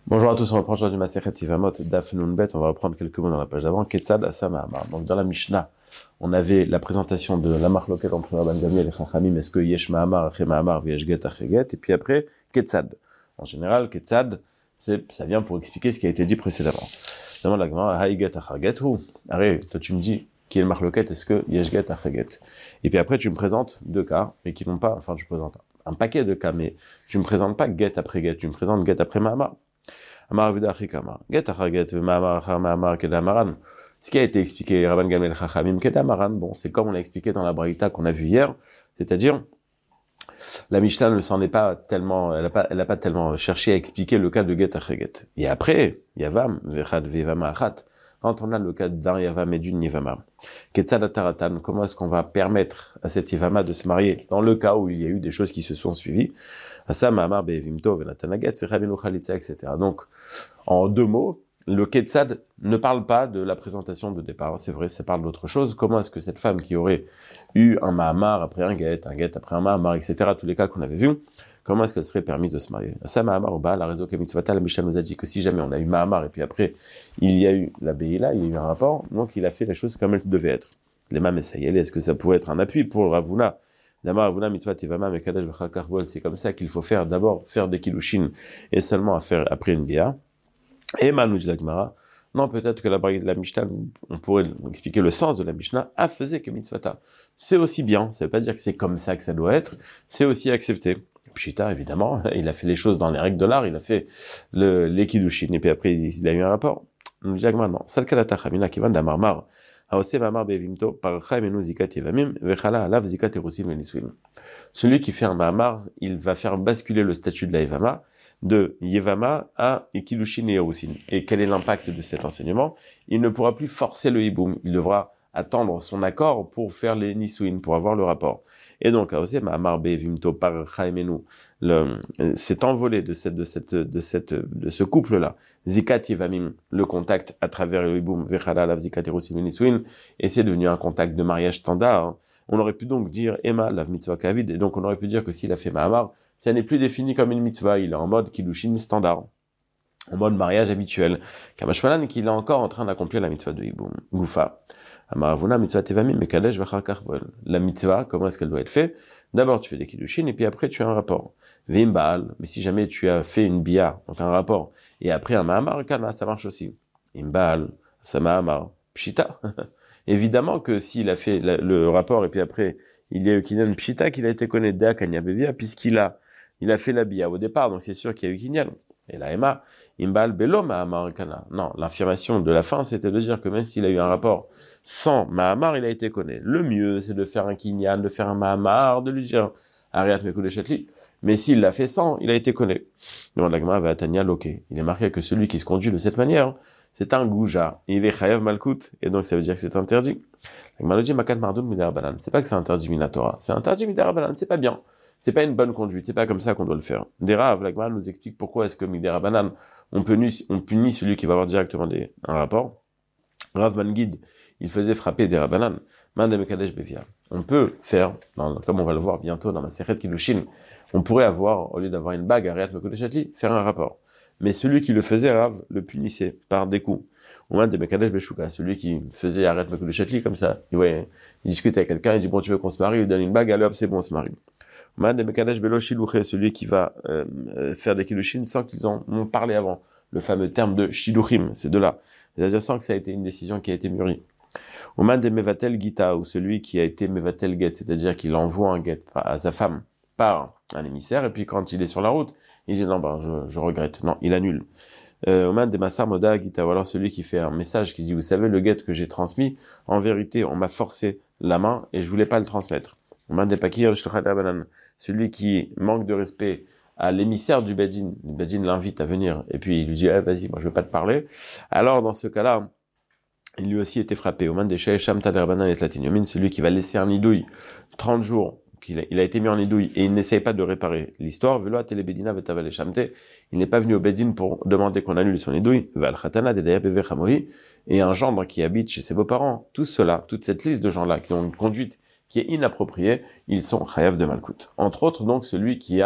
Bonjour à tous, on reprend aujourd'hui du Masechet Yevamot, Daf Nun Bet, on va reprendre quelques mots dans la page d'avant. Ketzad Asa Ma'amar. Donc dans la Mishnah, on avait la présentation de la marloquette entre Rabban Gamliel et Chachamim, est-ce que Yesh Ma'amar, Ache Ma'amar, Yesh Get, Ache Get, et puis après, Ketzad. En général, Ketzad, ça vient pour expliquer ce qui a été dit précédemment. Demande la Gemara, Hay Get, Ache Get, ou, arrête, toi tu me dis, qui est le marloquette, est-ce que Yesh Get, Ache Get? Et puis après, tu me présentes deux cas, mais qui n'ont pas, enfin, je présente un paquet de cas, mais tu me présentes pas Get après Get, tu me présentes Get après Ma'amar. Ce qui a été expliqué, Rabban Gamliel Chachamim Kedamaran, bon, c'est comme on l'a expliqué dans la Braïta qu'on a vu hier, c'est-à-dire, la Mishnah ne s'en est pas tellement, elle a pas tellement cherché à expliquer le cas de Get après Get. Et après, Yavam, Vechad, Vevama, Achat, quand on a le cas d'un Yavam et d'une Yevama, Ketzad Ataratan, comment est-ce qu'on va permettre à cette Yevama de se marier dans le cas où il y a eu des choses qui se sont suivies? Asa Ma'amar Be'evimto Venatanaget, c'est Rabbeinu Chalitza, etc. Donc, en deux mots, le Ketzad ne parle pas de la présentation de départ, c'est vrai, ça parle d'autre chose. Comment est-ce que cette femme qui aurait eu un Mahamar après un Get après un Mahamar, etc., tous les cas qu'on avait vus, comment est-ce qu'elle serait permise de se marier? Asa Mahamar Oba, la raison Kemitzvata, la Mishnah nous a dit que si jamais on a eu Mahamar et puis après, il y a eu la Beïla, il y a eu un rapport, donc il a fait la chose comme elle devait être. Les Mam Essayel, est-ce que ça pourrait être un appui pour Ravuna? C'est comme ça qu'il faut faire, d'abord faire des kiddushin et seulement à faire après une bia. Et Manu dit la Gemara, non, peut-être que la Mishnah, on pourrait expliquer le sens de la Mishnah, a faisait que mitzvata. C'est aussi bien, ça veut pas dire que c'est comme ça que ça doit être, c'est aussi accepté. Pshita, évidemment, il a fait les choses dans les règles de l'art, il a fait les kiddushin, et puis après il a eu un rapport. Nous dit la Gemara, non, salkalata chamina kivan damarmar. Celui qui fait un Mahamar, il va faire basculer le statut de la Yevama de Yevama à Kiddushin et Erusin. Et quel est l'impact de cet enseignement? Il ne pourra plus forcer le Hiboum. Il devra attendre son accord pour faire les Nisuin, pour avoir le rapport. Et donc, Mahamar Bevimto par Chaimenu, cet envolé de ce couple-là, Zikat Yevamim, le contact à travers le Hiboum, Vechala, la Zikat Erusin, le Nisuin, et c'est devenu un contact de mariage standard. Hein. On aurait pu donc dire Emma, la mitzvah kavid, et donc on aurait pu dire que s'il a fait Mahamar, ça n'est plus défini comme une mitzvah, il est en mode kiddushin standard, en mode mariage habituel. Kamashmalan, qu'il est encore en train d'accomplir la mitzvah de Hiboum. Goufa. Amaravuna mitzvah tevamim mekadesh vachar bol. La mitzvah, comment est-ce qu'elle doit être faite? D'abord, tu fais des kiddushin, et puis après, tu as un rapport. Vimbaal, mais si jamais tu as fait une bia, donc un rapport, et après un mahamar, kana, ça marche aussi. Imbaal, ça mahamar, pshita. Évidemment que s'il a fait le rapport, et puis après, il y a eu Kinyan Pshita, qu'il a été connu d'A Kanya Bevia, puisqu'il a fait la bia au départ, donc c'est sûr qu'il y a eu Kinyan. Et la Emma, Imbal Belo Mahamar Kana. Non, l'affirmation de la fin, c'était de dire que même s'il a eu un rapport sans Mahamar, il a été connu. Le mieux, c'est de faire un Kinyan, de faire un Mahamar, de lui dire, Ariat Mekou de Chetli. Mais s'il l'a fait sans, il a été connu. Donc, l'agma va Tanya Loké. Il est marqué que celui qui se conduit de cette manière, c'est un gouja. Il est chayav malkout. Et donc, ça veut dire que c'est interdit. L'agma dit, Makat Mardoun Midarabanan. C'est pas que c'est interdit Minatora. C'est interdit Midarabanan. C'est pas bien. C'est pas une bonne conduite, c'est pas comme ça qu'on doit le faire. Des Rav, la Gemara nous explique pourquoi est-ce que Midera Banan, on punit celui qui va avoir directement un rapport. Rav Mangid, il faisait frapper des Rabanan. Man de Mekadesh Bevia. On peut faire, comme on va le voir bientôt dans la Sechet Kiddushin, on pourrait avoir, au lieu d'avoir une bague à Ariat Mekodeshatli, faire un rapport. Mais celui qui le faisait, Rav, le punissait par des coups. Ou man de Mekadesh Beshuka, celui qui faisait Ariat Mekodeshatli comme ça. Il discute avec quelqu'un, il dit bon, tu veux qu'on se marie, il lui donne une bague, allez hop, c'est bon, on se marie. Celui qui va faire des kiddushin sans qu'ils en ont parlé avant. Le fameux terme de shiluchim, c'est de là. C'est-à-dire sans que ça a été une décision qui a été mûrie. Oman de mevatel gita, ou celui qui a été mevatel get, c'est-à-dire qu'il envoie un get à sa femme par un émissaire, et puis quand il est sur la route, il dit non, je regrette. Non, il annule. Oman de masar moda gita, ou alors celui qui fait un message qui dit, vous savez, le get que j'ai transmis, en vérité, on m'a forcé la main et je voulais pas le transmettre. Celui qui manque de respect à l'émissaire du Bedin, le Bedin l'invite à venir, et puis il lui dit, vas-y, moi je veux pas te parler. Alors, dans ce cas-là, il lui aussi était frappé. Celui qui va laisser un idouille 30 jours, il a été mis en idouille, et il n'essaye pas de réparer l'histoire, il n'est pas venu au Bedin pour demander qu'on annule son idouille, et un gendre qui habite chez ses beaux-parents, tout cela, toute cette liste de gens-là qui ont une conduite qui est inapproprié, ils sont chayav de malkout. Entre autres, donc, celui qui a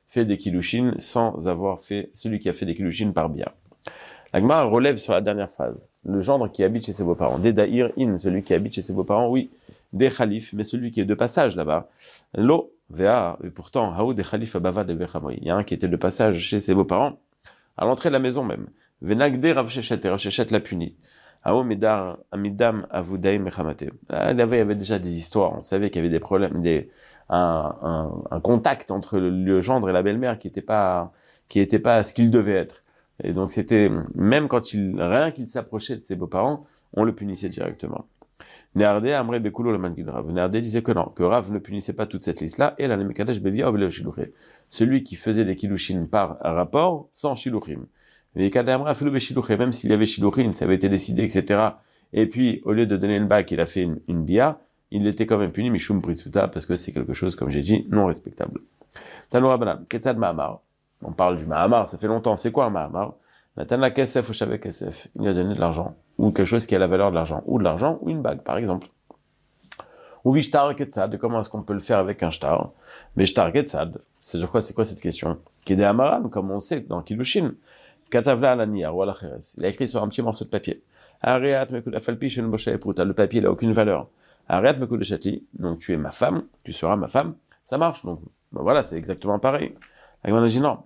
fait des kilushin sans avoir fait celui qui a fait des kilushin par bia. La Gemara relève sur la dernière phrase. Le gendre qui habite chez ses beaux-parents. Des da'ir in, celui qui habite chez ses beaux-parents, oui. Des khalif, mais celui qui est de passage là-bas. Lo, vea, et pourtant, haou des khalif abava de vechamoy. Il y a un qui était de passage chez ses beaux-parents, à l'entrée de la maison même. Venagde Rav Shechet, et Rav Shechet l'a puni. Haou medar amidam avudai mechamate. Il y avait déjà des histoires. On savait qu'il y avait des problèmes, un contact entre le gendre et la belle-mère qui était pas ce qu'il devait être. Et donc c'était, même quand rien qu'il s'approchait de ses beaux-parents, on le punissait directement. Néardé Amré Bekulo le Mankin Rav. Néardé disait que non, que Rav ne punissait pas toute cette liste-là, et la Nemekadesh Bevia Obelev Shiluché. Celui qui faisait des kilushin par rapport, sans shiluchim. Et Kadamra Filube Shiluché, même s'il y avait shiluchim, ça avait été décidé, etc. Et puis, au lieu de donner une bague, il a fait une bia, il était quand même puni, Mishum Pritsuta, parce que c'est quelque chose, comme j'ai dit, non respectable. Tanoura Banan, Ketzad Mahamar. On parle du Mahamar, ça fait longtemps. C'est quoi un Mahamar? Natana Kesef ou Shavek Kesef. Il lui a donné de l'argent. Ou quelque chose qui a la valeur de l'argent. Ou de l'argent, ou une bague, par exemple. Ou Vishtar Ketzad. Comment est-ce qu'on peut le faire avec un shtar? Mais Shtar Ketzad, c'est quoi cette question? Kede Amaran, comme on sait, dans Kilushin. Katavla Alaniar ou Alacheres. Il a écrit sur un petit morceau de papier. Ariat Mekuda Falpish Pruta. Le papier, il n'a aucune valeur. Ariat Mekuda Chatli. Donc tu es ma femme, tu seras ma femme. Ça marche. Donc, ben voilà, c'est exactement pareil. On a dit non.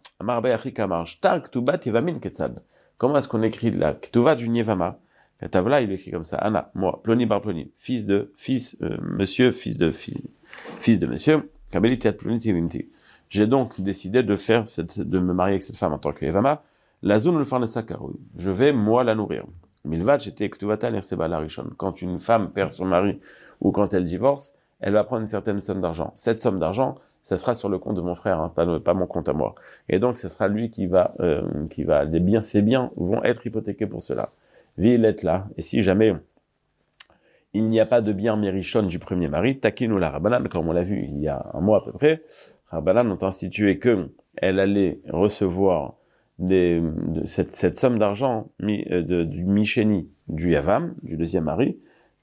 Comment est-ce qu'on écrit la Ktuva du Nievama? Katavla, il écrit comme ça. Anna, moi, Ploni bar Ploni, monsieur, fils de monsieur. J'ai donc décidé de me marier avec cette femme en tant que Evama. La zone le farne sakaroui. Je vais, moi, la nourrir. Milvat, j'étais Ktuvata l'Irseba la Rishon. Quand une femme perd son mari ou quand elle divorce, elle va prendre une certaine somme d'argent. Cette somme d'argent, ça sera sur le compte de mon frère, hein, pas mon compte à moi. Et donc, ce sera lui ses biens vont être hypothéqués pour cela. Villette là. Et si jamais il n'y a pas de bien mérichon du premier mari, taquine ou la Rabbanan, comme on l'a vu il y a un mois à peu près, Rabbanan ont institué que elle allait recevoir cette somme d'argent du Michéni, du Yavam, du deuxième mari,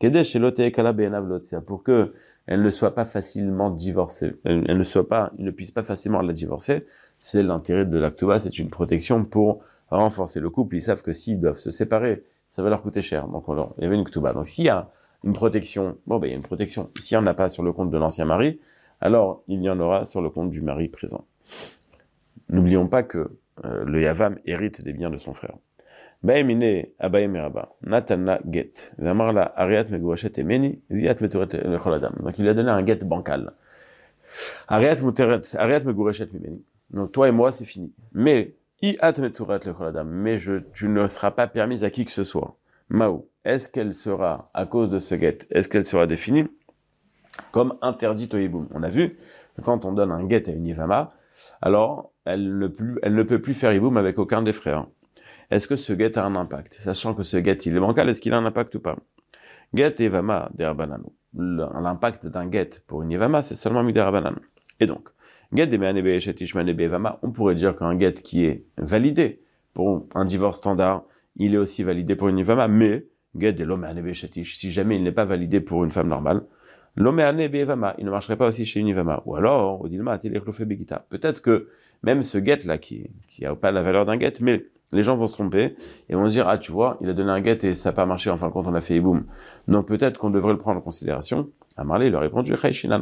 pour que elle ne soit pas facilement divorcée, il ne puisse pas facilement la divorcer. C'est l'intérêt de l'Aktuba, c'est une protection pour renforcer le couple. Ils savent que s'ils doivent se séparer, ça va leur coûter cher. Donc il y avait une Aktuba. Donc s'il y a une protection, il y a une protection. S'il n'y en a pas sur le compte de l'ancien mari, alors il y en aura sur le compte du mari présent. N'oublions pas que le Yavam hérite des biens de son frère. Baemine Abaye Meraba, Natana Get, Vamarla Ariat Megouachet Emeni, Ziat Meturet Lecholadam. Donc il lui a donné un get bancal. Ariat Megouachet Emeni. Donc toi et moi, c'est fini. Mais, Iat Meturet Lecholadam. Mais tu ne seras pas permise à qui que ce soit. Maou, est-ce qu'elle sera, à cause de ce get, est-ce qu'elle sera définie comme interdite au hiboum? On a vu que quand on donne un get à une Yivama, alors elle ne peut plus faire hiboum avec aucun des frères. Est-ce que ce get a un impact? Sachant que ce get, il est bancal, est-ce qu'il a un impact ou pas? Get Evama d'Erabanan. L'impact d'un get pour une Evama, c'est seulement Miderabanan. Et donc, get de Ishmane Evama, on pourrait dire qu'un get qui est validé pour un divorce standard, il est aussi validé pour une Evama, mais get de l'Omeane Shetish, si jamais il n'est pas validé pour une femme normale, l'Omeane Evama, il ne marcherait pas aussi chez une Evama. Ou alors, Odilma Ateleklofe Begita. Peut-être que même ce get là, qui a pas la valeur d'un get, mais les gens vont se tromper et vont se dire, ah, tu vois, il a donné un get et ça n'a pas marché, en fin de compte, on a fait hiboum. Donc peut-être qu'on devrait le prendre en considération. Amarlé, il a répondu, Chayshinan,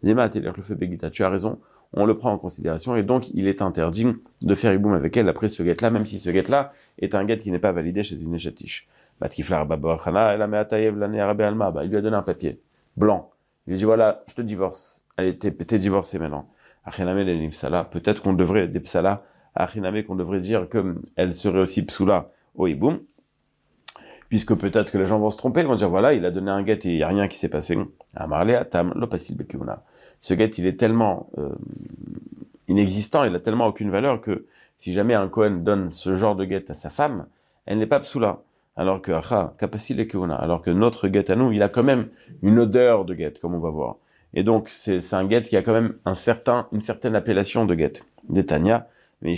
tu as raison, on le prend en considération et donc il est interdit de faire hiboum avec elle après ce get-là, même si ce get-là est un get qui n'est pas validé chez une échatiche. Il lui a donné un papier blanc. Il lui a dit, voilà, je te divorce. Allez, t'es divorcé maintenant. Peut-être qu'on devrait, des psala, Achiname, qu'on devrait dire qu'elle serait aussi psoula au hiboum, puisque peut-être que les gens vont se tromper, ils vont dire voilà, il a donné un get et il n'y a rien qui s'est passé. Amarle atam lopasil bekiuna. Ce get, il est tellement inexistant, il a tellement aucune valeur que si jamais un Kohen donne ce genre de get à sa femme, elle n'est pas psoula. Alors que alors que notre get à nous, il a quand même une odeur de get, comme on va voir. Et donc c'est un get qui a quand même une certaine appellation de get. D'Etania. Une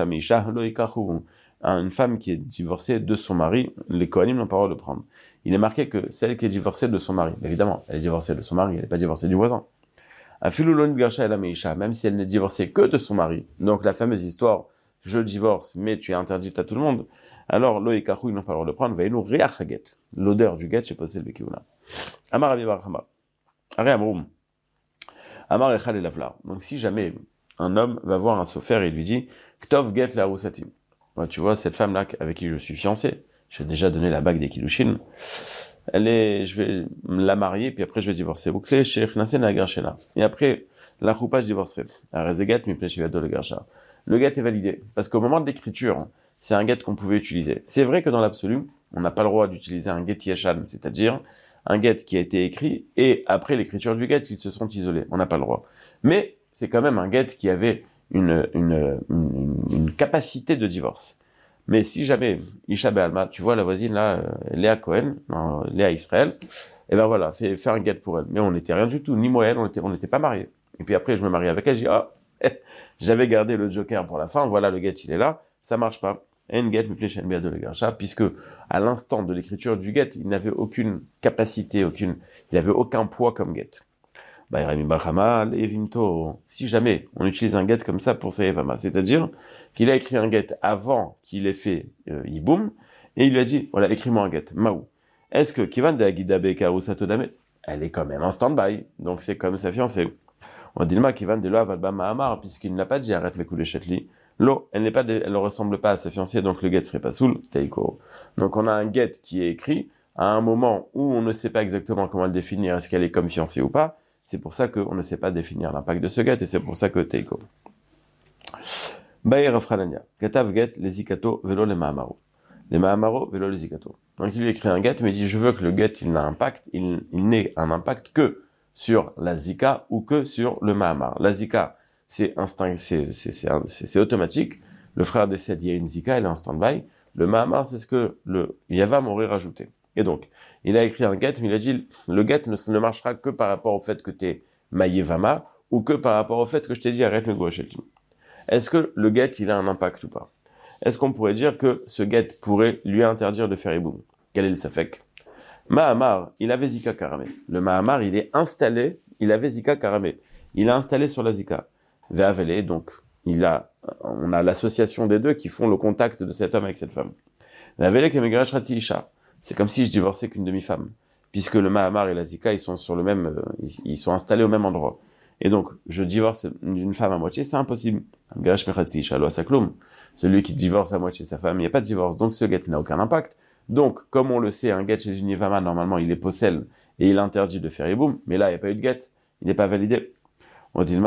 femme qui est divorcée de son mari, les Kohanim n'ont pas le droit de prendre. Il est marqué que celle qui est divorcée de son mari, évidemment, elle est divorcée de son mari, elle n'est pas divorcée du voisin. Afilulon Garsha la Meisha, même si elle n'est divorcée que de son mari. Donc la fameuse histoire, je divorce, mais tu es interdite à tout le monde. Alors, lo et Kahu, ils n'ont pas le droit de prendre, va nous réachaget. L'odeur du get, chez Posel Bekiuna. Amar Abi Barhama. Are Amroum. Amar Echal et Lavla. Donc si jamais un homme va voir un sofer et lui dit, Ktov get la Roussatim. Moi, tu vois, cette femme-là avec qui je suis fiancé, j'ai déjà donné la bague des Kiddushin, je vais la marier, puis après je vais divorcer. Bouclé, Sheikh Nasen la Garshena. Et après, la choupa, je divorcerai. Rezegat, mi pleshivado le Garsha. Le get est validé. Parce qu'au moment de l'écriture, c'est un get qu'on pouvait utiliser. C'est vrai que dans l'absolu, on n'a pas le droit d'utiliser un get yeshan, c'est-à-dire un get qui a été écrit, et après l'écriture du get, ils se sont isolés. On n'a pas le droit. Mais c'est quand même un get qui avait une capacité de divorce. Mais si jamais, Isha Be'alma, tu vois la voisine là, Léa Cohen, non, Léa Israël, et ben voilà, fais un get pour elle. Mais on n'était rien du tout, ni moi et elle, on n'était pas mariés. Et puis après, je me marie avec elle, je dis, j'avais gardé le joker pour la fin, voilà, le get, il est là, ça marche pas. En get, puisque à l'instant de l'écriture du get, il n'avait aucune capacité, il n'avait aucun poids comme get. Si jamais on utilise un get comme ça pour Sayevama, c'est-à-dire qu'il a écrit un get avant qu'il ait fait Yiboum, et il lui a dit, voilà, écris-moi un get, Maou. Est-ce que Kivan de Agida Beka ou Satodame, elle est quand même en stand-by, donc c'est comme sa fiancée. On dit Kivan de Loa Valba Mahamar, puisqu'il n'a pas dit arrête les coups de chetli. L'eau, elle ne ressemble pas à sa fiancée, donc le get serait pas soul, Teiko. Donc on a un get qui est écrit à un moment où on ne sait pas exactement comment le définir, est-ce qu'elle est comme fiancée ou pas. C'est pour ça qu'on ne sait pas définir l'impact de ce get, et c'est pour ça que Teiko. Bayer Afranania, Katav get les zikato velo les mahamaro. Les mahamaro velo les zikato. Donc il lui écrit un get, mais il dit je veux que le get il n'ait un impact que sur la zika ou que sur le mahamar. La zika, c'est automatique. Le frère décède, il y a une zika, elle est en stand-by. Le mahamar, c'est ce que le yavam aurait rajouté. Et donc, il a écrit un get, mais il a dit, le get ne marchera que par rapport au fait que tu es maïevama, ou que par rapport au fait que je t'ai dit, arrête le gouacheltim. Est-ce que le get, il a un impact ou pas? Est-ce qu'on pourrait dire que ce get pourrait lui interdire de faire iboum? Quel est le safek? Mahamar, il avait zika karamé. Le mahamar, il est installé, il avait zika karamé. Il a installé sur la zika. Ve'avele, donc, on a l'association des deux qui font le contact de cet homme avec cette femme. Ve'avele kemegrash rati isha. C'est comme si je divorçais qu'une demi-femme, puisque le Mahamar et la Zika, ils sont sur le même, ils sont installés au même endroit. Et donc, je divorce d'une femme à moitié, c'est impossible. Celui qui divorce à moitié sa femme, il n'y a pas de divorce, donc ce get n'a aucun impact. Donc, comme on le sait, un get chez une Yevama, normalement, il est possède et il interdit de faire iboum, mais là, il n'y a pas eu de get, il n'est pas validé. On dit,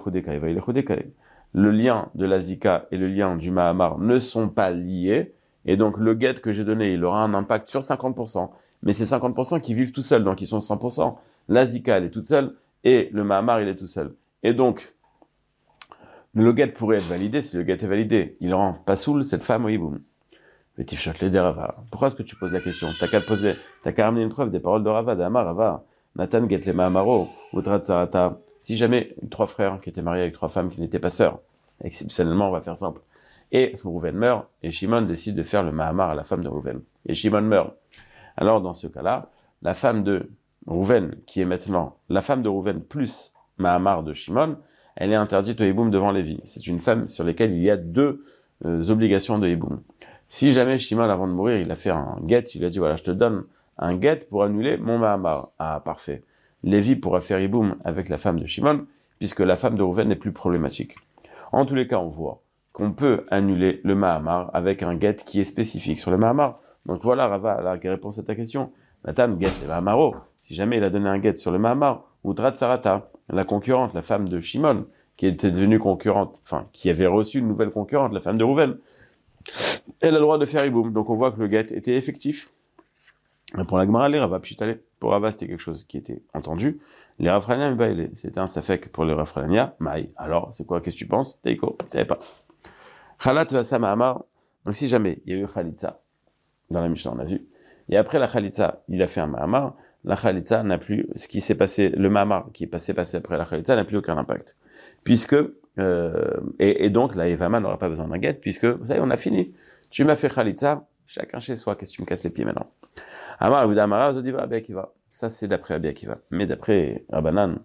le lien de la Zika et le lien du Mahamar ne sont pas liés, et donc le get que j'ai donné, il aura un impact sur 50%, mais c'est 50% qui vivent tout seuls, donc ils sont 100%. La Zika, elle est toute seule, et le Mahamar, il est tout seul. Et donc, le get pourrait être validé, si le get est validé, il rend pas soul cette femme au hiboum. Mais Tifshot les Rava. Pourquoi est-ce que tu poses la question? T'as qu'à ramener une preuve des paroles de Rava, d'Amar Rava. Nathan get les Mahamaro, Utrat Sarata. Si jamais 3 frères qui étaient mariés avec 3 femmes qui n'étaient pas sœurs, exceptionnellement, on va faire simple. Et Rouven meurt, et Shimon décide de faire le Mahamar à la femme de Rouven. Et Shimon meurt. Alors, dans ce cas-là, la femme de Rouven, qui est maintenant la femme de Rouven plus Mahamar de Shimon, elle est interdite au hiboum devant Lévi. C'est une femme sur laquelle il y a 2 obligations de hiboum. Si jamais Shimon, avant de mourir, il a fait un get, il a dit, voilà, je te donne un get pour annuler mon Mahamar. Ah, parfait. Lévi pourra faire hiboum avec la femme de Shimon, puisque la femme de Rouven n'est plus problématique. En tous les cas, on voit qu'on peut annuler le Mahamar avec un get qui est spécifique sur le Mahamar. Donc voilà, Rava, la réponse à ta question. Nathan get le Mahamaro. Si jamais il a donné un get sur le Mahamar, ou Drat Sarata, la concurrente, la femme de Shimon, qui était devenue concurrente, enfin, qui avait reçu une nouvelle concurrente, la femme de Rouven, elle a le droit de faire hiboum. Donc on voit que le get était effectif. Et pour la Gemara, les Rava, pour Rava, c'était quelque chose qui était entendu. Les Rafrania, c'était un safek pour les Rafrania. Maï. Alors, c'est quoi? Qu'est-ce que tu penses? Teiko, je savais pas. Chalat Vasa Mahamar. Donc si jamais il y a eu Khalitsa, dans la Mishnah on a vu, et après la Khalitsa, il a fait un Mahamar, la Khalitsa n'a plus, ce qui s'est passé, le Mahamar qui est passé après la Khalitsa n'a plus aucun impact. Puisque, et donc la Evama n'aura pas besoin d'un get, puisque, vous savez, on a fini. Tu m'as fait Khalitsa, chacun chez soi, qu'est-ce que tu me casses les pieds maintenant? Amar, Amara, Zodiva, Abi Akiva. Ça, c'est d'après Abi Akiva. Mais d'après Rabbanan,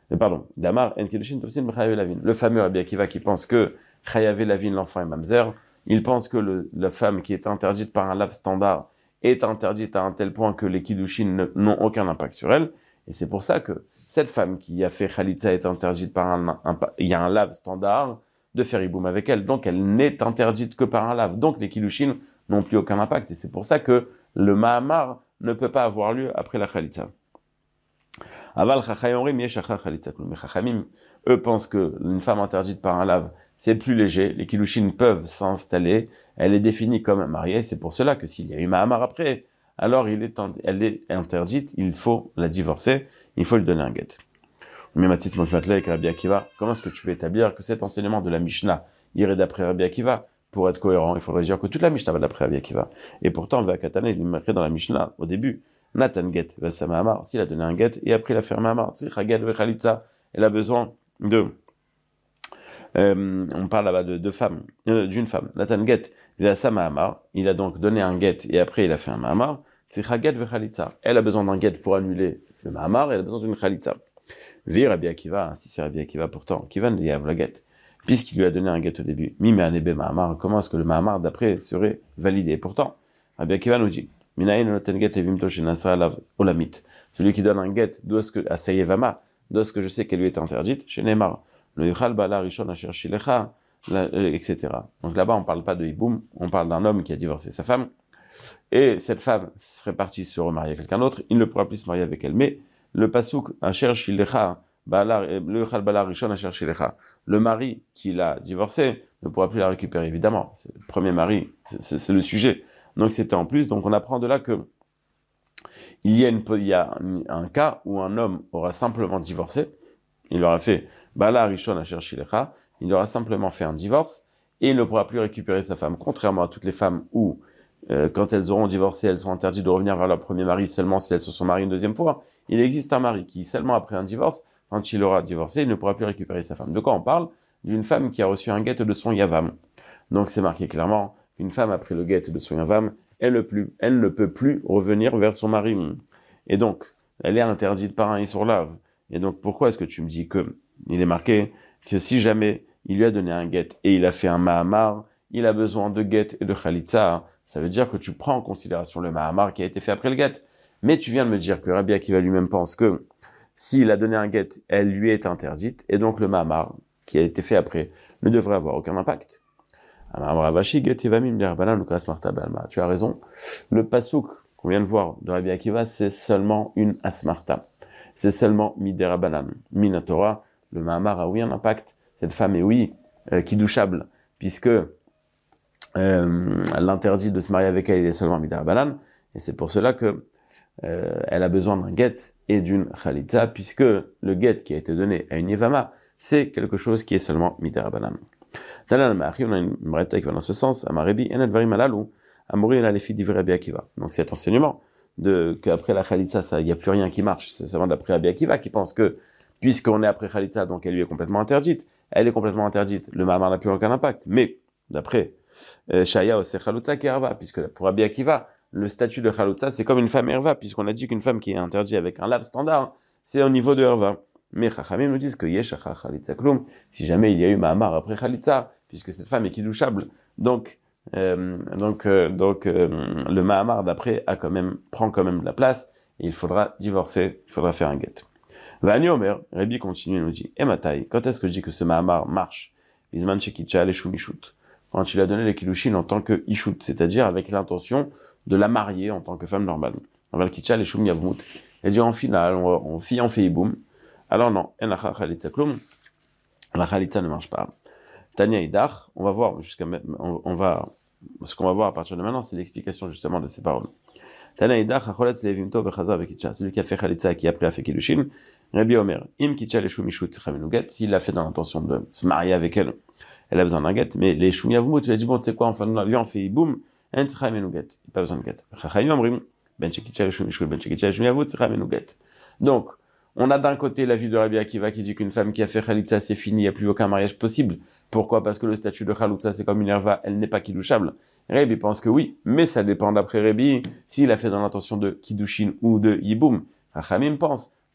Pardon, Damar, En Kiddushin Tofsin B'Chayav Lavin. Le fameux Rabbi Akiva qui pense que Chayav Lavin, l'enfant est mamzer, il pense que la femme qui est interdite par un lav standard est interdite à un tel point que les Kiddushin n'ont aucun impact sur elle. Et c'est pour ça que cette femme qui a fait Khalitza est interdite par il y a un lav standard de faire Iboum avec elle. Donc elle n'est interdite que par un lav. Donc les Kiddushin n'ont plus aucun impact. Et c'est pour ça que le Mahamar ne peut pas avoir lieu après la Khalitza. Aval Chachayomrim Yeshacha Khalitza Klum. Mais Chachamim, eux pensent que une femme interdite par un lave, c'est plus léger. Les Kiddushin peuvent s'installer. Elle est définie comme mariée. C'est pour cela que s'il y a eu Mahamar après, alors elle est interdite. Il faut la divorcer. Il faut lui donner un guet. Comment est-ce que tu peux établir que cet enseignement de la Mishnah irait d'après Rabbi Akiva? Pour être cohérent, il faudrait dire que toute la Mishnah va d'après Rabbi Akiva. Et pourtant, Vakatane, il marquait dans la Mishnah, au début, Nathan get, Vasama Amar, s'il a donné un get, et après il a fait un Amar, elle a besoin de, on parle là-bas de deux femmes, d'une femme. Nathan get, Vasama Amar, il a donc donné un get, et après il a fait un Amar, elle a besoin d'un get pour annuler le Mahamar, elle a besoin d'une Khalitza. Vi Rabbi Akiva, si c'est Rabbi Akiva pourtant, qui va liav la get, puisqu'il lui a donné un get au début. Mime anebe Mahamar, comment est-ce que le Mahamar d'après serait validé? Pourtant, Rabbi Akiva nous dit, Minaïn noten get evimto shenasra alav olamit. Celui qui donne un get, d'où est-ce que, à Sayevama, d'où est-ce que je sais qu'elle lui est interdite? Chez Neymar, le yuchal bala rishon asher shilecha, etc. Donc là-bas, on parle pas de hiboum, on parle d'un homme qui a divorcé sa femme, et cette femme serait partie se remarier à quelqu'un d'autre, il ne pourra plus se marier avec elle. Mais le pasouk, asher shilecha, le mari qui l'a divorcée ne pourra plus la récupérer, évidemment. C'est le premier mari, c'est le sujet. Donc c'était en plus, donc on apprend de là que il y a un cas où un homme aura simplement divorcé, il aura fait Bala Rishon Asher Shilecha, il aura simplement fait un divorce, et il ne pourra plus récupérer sa femme, contrairement à toutes les femmes où, quand elles auront divorcé, elles sont interdites de revenir vers leur premier mari seulement si elles se sont mariées une deuxième fois. Il existe un mari qui, seulement après un divorce, quand il aura divorcé, il ne pourra plus récupérer sa femme. De quoi on parle? D'une femme qui a reçu un guet de son yavam. Donc c'est marqué clairement, une femme après le guet de son yavam, elle ne peut plus revenir vers son mari. Et donc, elle est interdite par un Issour Lav. Et donc, pourquoi est-ce que tu me dis que il est marqué que si jamais il lui a donné un guet et il a fait un Mahamar, il a besoin de guet et de Khalitza? Ça veut dire que tu prends en considération le Mahamar qui a été fait après le guet. Mais tu viens de me dire que Rabbi Akiva lui-même pense que s'il a donné un guet, elle lui est interdite, et donc le Mahamar, qui a été fait après, ne devrait avoir aucun impact. Tu as raison. Le pasouk qu'on vient de voir de Rabbi Akiva, c'est seulement une asmarta. C'est seulement midera banan. Minatora, le Mahamar a oui un impact. Cette femme est oui kiddouchable, puisque l'interdit de se marier avec elle, il est seulement midera banan, et c'est pour cela que elle a besoin d'un get et d'une khalitza, puisque le get qui a été donné à une yevama, c'est quelque chose qui est seulement midera banan. On a une braïta qui va dans ce sens. Donc cet enseignement qu'après la khalitza, il n'y a plus rien qui marche, c'est seulement d'après Rabbi Akiva qui pense que puisqu'on est après khalitza, donc elle lui est complètement interdite. Elle est complètement interdite. Le Mahamar n'a plus aucun impact. Mais d'après Shaya c'est Chalutza qui erva, puisque pour Rabbi Akiva, le statut de Chalutza, c'est comme une femme erva, puisqu'on a dit qu'une femme qui est interdite avec un lave standard, c'est au niveau de erva. Mais Chachamim nous disent que Yeshacha Khalitza Klum, si jamais il y a eu Mahamar après Khalitza, puisque cette femme est kiddouchable, donc le Mahamar d'après prend quand même de la place, et il faudra divorcer, il faudra faire un get. Vani Omer, Rabbi continue et nous dit, Matai, quand est-ce que je dis que ce Mahamar marche? Bisman Shekitcha Leshu Mishut. Quand il a donné les kiddushin en tant que ishut, c'est-à-dire avec l'intention de la marier en tant que femme normale. Aval Kitcha Leshu Yavmut. Et dit en finale, on fait iboum. Alors non, la khalitza ne marche pas. Tania Idach, on va voir ce qu'on va voir à partir de maintenant, c'est l'explication justement de ces paroles. Tania Idach, celui qui a fait khalitza qui après a fait kiddushin, Rabbi Omer, im kitcha leshu mishut tzichamenu, s'il l'a fait dans l'intention de se marier avec elle, elle a besoin d'un get, mais les shum yavmut, il a dit bon, tu sais quoi, enfin, viens, on fait iboum, en tzichamenu get, il n'y a pas besoin de get. Chachayim amrim, ben shekitcha leshu mishut, ben shekitcha leshu yavmut tzichamenu get. Donc, on a d'un côté la vue de Rabbi Akiva qui dit qu'une femme qui a fait Khalitza, c'est fini, il n'y a plus aucun mariage possible. Pourquoi? Parce que le statut de Khalitza, c'est comme une erva, elle n'est pas kiddouchable. Rabbi pense que oui, mais ça dépend d'après Rabbi, s'il a fait dans l'intention de kiddushin ou de yiboum. Rachamim pense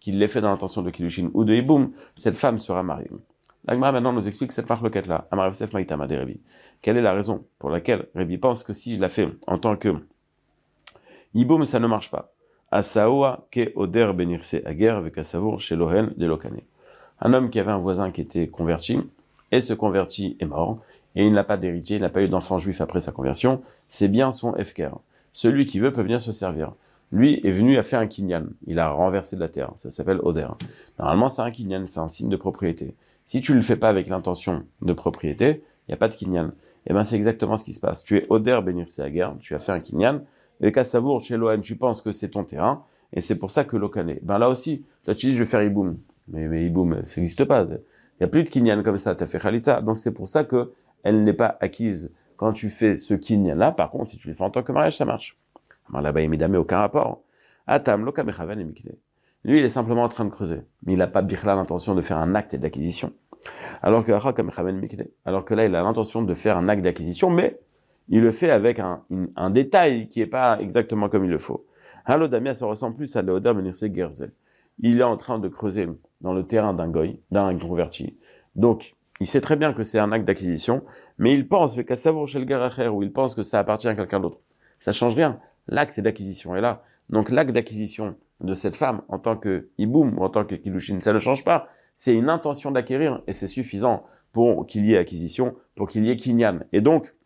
qu'il l'ait fait dans l'intention de Kiddushin ou de Hiboum, cette femme sera mariée. La Gemara maintenant nous explique cette marloquette-là. Amar Yosef Maïtama de Rabbi. Quelle est la raison pour laquelle Rabbi pense que si je la fais en tant que Hiboum, ça ne marche pas. Asaoa ke oder benirse ager avec asavour chez Lohen de Lokane. Un homme qui avait un voisin qui était converti, et ce converti est mort, et il n'a pas d'héritier, il n'a pas eu d'enfant juif après sa conversion, ses biens sont efker. Celui qui veut peut venir se servir. Lui est venu à faire un kinyan, il a renversé de la terre, ça s'appelle oder. Normalement c'est un kinyan, c'est un signe de propriété. Si tu ne le fais pas avec l'intention de propriété, il n'y a pas de kinyan. Et bien c'est exactement ce qui se passe. Tu es oder benirse ager, tu as fait un kinyan, et qu'à savour chez Lohen, tu penses que c'est ton terrain, et c'est pour ça que Lokane. Ben là aussi, toi tu dis je vais faire Hiboum. Mais Hiboum, ça n'existe pas. Il n'y a plus de kinyan comme ça, tu as fait Khalitza. Donc c'est pour ça que elle n'est pas acquise quand tu fais ce kinyan-là. Par contre, si tu le fais en tant que mariage, ça marche. Alors là-bas, il aucun rapport. Atam, Lokamechaven et Mikle. Lui, il est simplement en train de creuser. Mais il n'a pas birla l'intention de faire un acte d'acquisition. Alors que là, il a l'intention de faire un acte d'acquisition, mais il le fait avec un détail qui n'est pas exactement comme il le faut. Halo Damia, ça ressemble plus à Léoda Menirse Gerzel. Il est en train de creuser dans le terrain d'un goy, d'un converti. Donc, il sait très bien que c'est un acte d'acquisition, mais il pense, qu'à savoir chez le Garacher, où il pense que ça appartient à quelqu'un d'autre. Ça change rien. L'acte d'acquisition est là. Donc, l'acte d'acquisition de cette femme, en tant que Hiboum ou en tant que Kiddushin, ça ne change pas. C'est une intention d'acquérir, et c'est suffisant pour qu'il y ait acquisition, pour qu'il y ait kinyan. Et donc,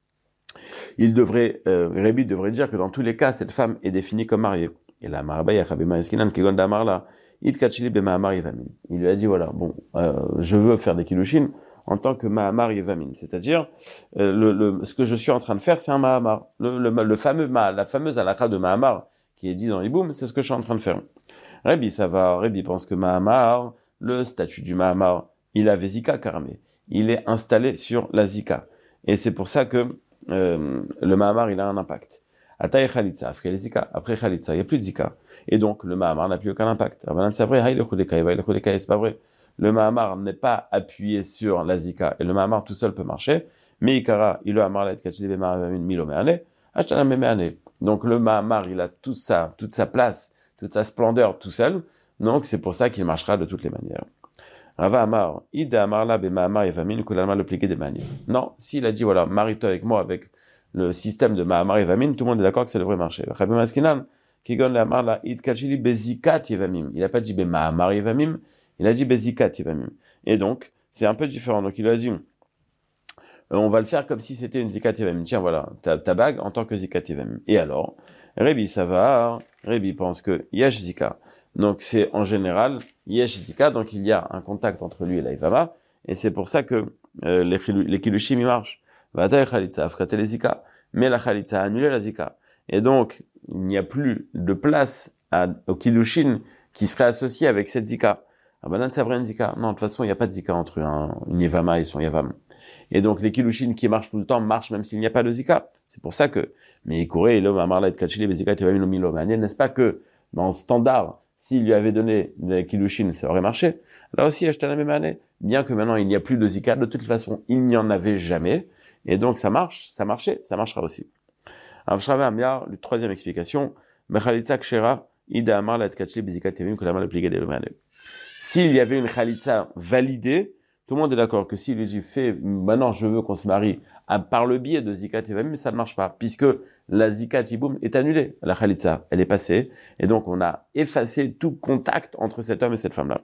Rabbi devrait dire que dans tous les cas, cette femme est définie comme mariée. Et là, il lui a dit, voilà, bon, je veux faire des kiddushin en tant que Mahamar Yevamin. C'est-à-dire, ce que je suis en train de faire, c'est un Mahamar. La fameuse halakha de Mahamar, qui est dit dans Hiboum, c'est ce que je suis en train de faire. Rabbi pense que Mahamar, le statut du Mahamar, il a Zika Karamé. Il est installé sur la Zika. Et c'est pour ça que le Mahamar, il a un impact. Après Khalitza, il n'y a plus de Zika. Et donc, le Mahamar n'a plus aucun impact. C'est pas vrai. Le Mahamar n'est pas appuyé sur la Zika. Et le Mahamar tout seul peut marcher. Mais Ikara, il a donc, le Mahamar, il a toute sa place, toute sa splendeur tout seul. Donc, c'est pour ça qu'il marchera de toutes les manières. Rava Amar, Ida Amarla be Mahamar Yevamin, Kulalma le pliqué des manières. Non, s'il a dit, voilà, marie-toi avec moi, avec le système de Mahamar Yevamin, tout le monde est d'accord que ça devrait marcher. Rabbi Maskinan, Kigon la Amarla, Id Kachili bezikat Yevamim. Il n'a pas dit be Mahamar Yevamim, il a dit bezikat Yevamim. Et donc, c'est un peu différent. Donc, il a dit, on va le faire comme si c'était une zikat Yevamim. Tiens, voilà, ta bague en tant que zikat Yevamim. Et alors, Rabbi, ça va, Rabbi pense que Yesh Zika. Donc, c'est en général, Yesh Zika, donc il y a un contact entre lui et la Ivama, et c'est pour ça que les Kiddushim, ils marchent. Vata Khalitza, Afkate les Zika. Mais la Khalitza a annulé la Zika. Et donc, il n'y a plus de place au Kiddushin qui serait associé avec cette Zika. Ah ben là, c'est vrai une Zika. Non, de toute façon, il n'y a pas de Zika entre une Yevama et son Yavam. Et donc, les Kiddushin qui marchent tout le temps marchent même s'il n'y a pas de Zika. C'est pour ça que, mais Ikoré, l'homme Amarla et Kachili, Bezika, Tevamim, Lomilom. N'est-ce pas que, dans le standard, s'il lui avait donné des Kiddushin, ça aurait marché. Là aussi, acheter la même année. Bien que maintenant, il n'y a plus de Zika, de toute façon, il n'y en avait jamais. Et donc, ça marche, ça marchait, ça marchera aussi. Alors, je savais la troisième explication. S'il y avait une Khalitza validée, tout le monde est d'accord que s'il lui dit, maintenant je veux qu'on se marie par le biais de Zikat Yevamim, mais ça ne marche pas, puisque la Zikat Yiboum est annulée. La Khalitza, elle est passée, et donc on a effacé tout contact entre cet homme et cette femme-là.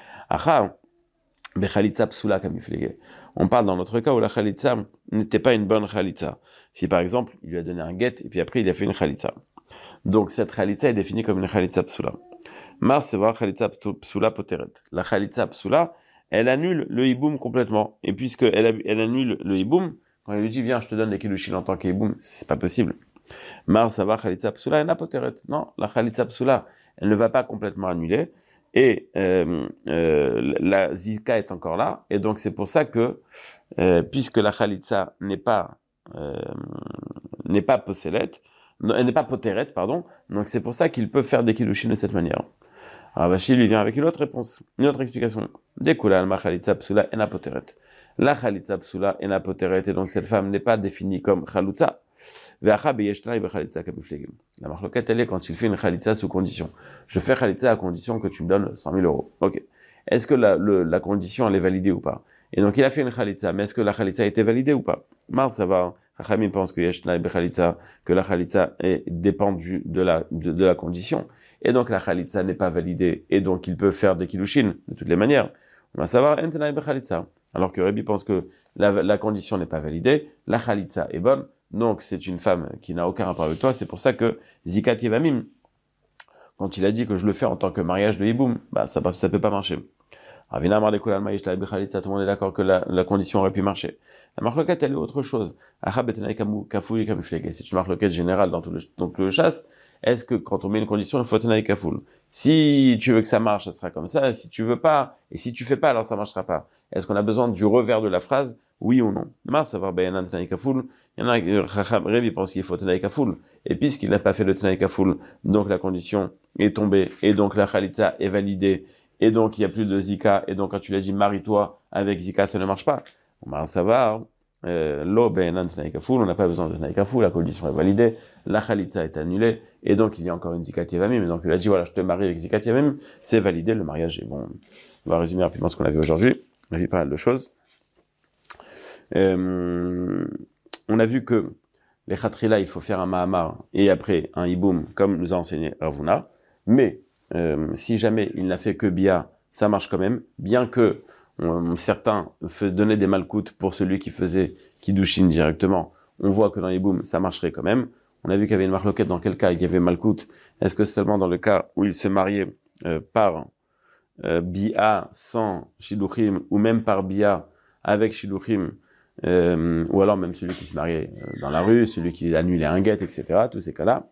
On parle dans notre cas où la Khalitza n'était pas une bonne Khalitza. Si par exemple, il lui a donné un guet, et puis après il a fait une Khalitza. Donc cette Khalitza est définie comme une Khalitza Psula. Mars, c'est voir Khalitza Psula Poteret. La Khalitza Psula, elle annule le hiboum complètement. Et puisque elle annule le hiboum, quand il lui dit, viens, je te donne les kiddushin en tant qu'hiboum, c'est pas possible. Mars, ça va Khalitza Psula, elle n'a Poteret. Non, la Khalitza Psula, elle ne va pas complètement annuler. Et la Zika est encore là. Et donc c'est pour ça que, puisque la Khalitza n'est pas posélette, elle n'est pas potérette, pardon. Donc c'est pour ça qu'il peut faire des kiddushin de cette manière. Ravashi lui vient avec une autre réponse, une autre explication. Dekula alma khalitza psula ena poteret. La khalitza psula ena poteret, et donc cette femme n'est pas définie comme khalitza. La marloquette, elle est quand il fait une khalitsa sous condition. Je fais khalitsa à condition que tu me donnes 100 000 euros. Ok. Est-ce que la condition, elle est validée ou pas? Et donc, il a fait une khalitsa, mais est-ce que la khalitsa a été validée ou pas? Mars, ça va. Chachamim pense que la khalitsa dépend de la condition. Et donc, la khalitsa n'est pas validée. Et donc, il peut faire des kilushin, de toutes les manières. On va savoir, alors que Rabbi pense que la condition n'est pas validée, la khalitsa est bonne, donc c'est une femme qui n'a aucun rapport avec toi, c'est pour ça que Zikat Yevamim, quand il a dit que je le fais en tant que mariage de Hiboum, ça peut pas marcher. Ravina Amar de Kulal Maïsh la Khalitsa, tout le monde est d'accord que la condition aurait pu marcher. La marloquette, elle est autre chose. C'est une marloquette générale dans tout le chasse. Est-ce que quand on met une condition, il faut tenir kafoul? Si tu veux que ça marche, ça sera comme ça. Si tu veux pas, et si tu fais pas, alors ça marchera pas. Est-ce qu'on a besoin du revers de la phrase? Oui ou non? Savoir bayanan tenir kafoul. Il y en a, Révi pense qu'il faut tenir kafoul. Et puisqu'il n'a pas fait le tenir kafoul, donc la condition est tombée, et donc la khalitsa est validée, et donc il y a plus de zika, et donc quand tu l'as dit marie-toi avec zika, ça ne marche pas. Ça va. On n'a pas besoin de tenir kafoul, la condition est validée, la khalitsa est annulée, et donc il y a encore une zikat yevamim, et donc il a dit voilà, je te marie avec zikat yevamim, c'est validé, le mariage est bon. On va résumer rapidement ce qu'on a vu aujourd'hui. On a vu pas mal de choses. On a vu que les khatrila, il faut faire un mahamar et après un hiboum, comme nous a enseigné Ravuna. Mais si jamais il n'a fait que bia, ça marche quand même, bien que certains donnaient des malkoutes pour celui qui faisait kiddushin directement. On voit que dans l'hiboum, ça marcherait quand même. On a vu qu'il y avait une marloquette dans quel cas il y avait malkout. Est-ce que seulement dans le cas où il se mariait par bia sans shiluchim, ou même par bia avec shiluchim, ou alors même celui qui se mariait dans la rue, celui qui annulait un guet, etc., tous ces cas-là.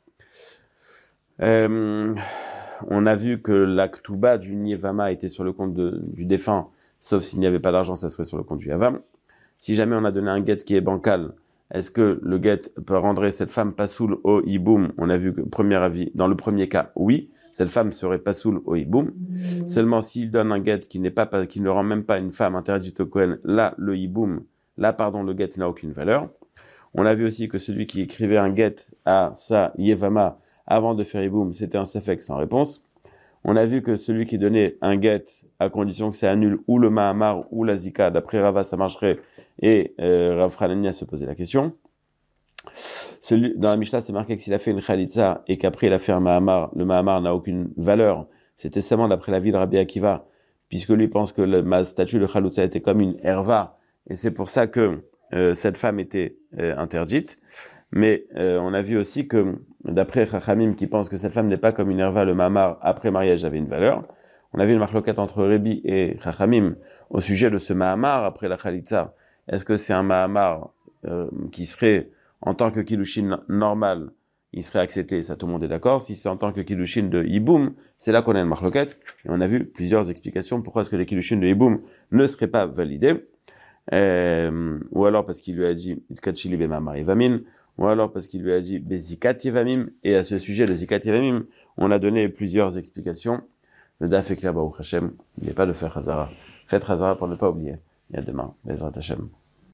On a vu que la ktuba du Yevama était sur le compte du défunt, sauf s'il n'y avait pas d'argent, ça serait sur le compte du Yavam. Si jamais on a donné un guet qui est bancal, est-ce que le guet peut rendre cette femme pasoul au hiboum? On a vu que, premier avis, dans le premier cas, oui, cette femme serait pasoul au hiboum. Seulement s'il donne un guet qui ne rend même pas une femme interdite au Kohen, là, le guet n'a aucune valeur. On a vu aussi que celui qui écrivait un guet à sa Yevama avant de faire hiboum, c'était un safek sans réponse. On a vu que celui qui donnait un guet à condition que ça annule ou le mahamar ou la zika, d'après Rava, ça marcherait, et Rav Hanania se posait la question. Dans la Mishnah, c'est marqué que s'il a fait une khalitsa et qu'après il a fait un mahamar, le mahamar n'a aucune valeur. C'était seulement d'après la vie de Rabbi Akiva, puisque lui pense que ma statue de khalitsa était comme une herva, et c'est pour ça que cette femme était interdite. Mais on a vu aussi que, d'après Chachamim qui pense que cette femme n'est pas comme une herva, le mahamar après mariage avait une valeur. On a vu une marloquette entre Rébi et Chachamim au sujet de ce mahamar après la khalitsa. Est-ce que c'est un mahamar qui serait en tant que kiddushin normal, il serait accepté, ça tout le monde est d'accord. Si c'est en tant que kiddushin de hiboum, c'est là qu'on a une marloquette. Et on a vu plusieurs explications pourquoi est-ce que les kiddushin de hiboum ne seraient pas validés. Ou alors parce qu'il lui a dit Itkatchili bemamar yevamin, ou alors parce qu'il lui a dit bezikat yevamim. Et à ce sujet, le zikat yevamim, on a donné plusieurs explications. Le daf est clair, Baruch Hashem, n'oubliez pas de faire Hazara. Faites Hazara pour ne pas oublier. Et à demain, Bezrat Hashem.